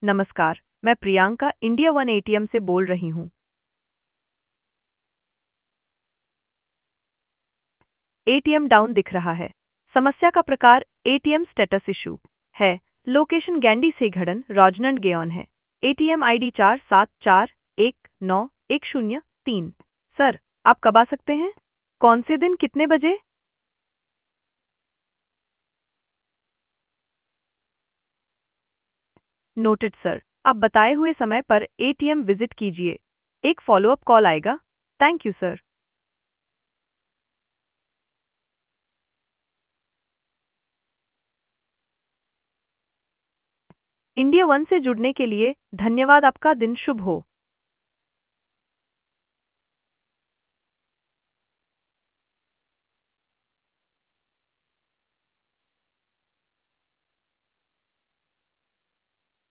नमस्कार, मैं Priyanka India one ATM से बोल रही हूँ। एटीएम डाउन दिख रहा है। समस्या का प्रकार एटीएम स्टेटस इशू है। लोकेशन गैंडी से घड़न राजनंद गेओन है। ATM ID 47419103। सर, आप कब आ सकते हैं? कौन से दिन कितने बजे? Noted sir. आप बताए हुए समय पर एटीएम विजिट कीजिए। एक फॉलोअप कॉल आएगा। Thank you sir. India one से जुड़ने के लिए धन्यवाद। आपका दिन शुभ हो।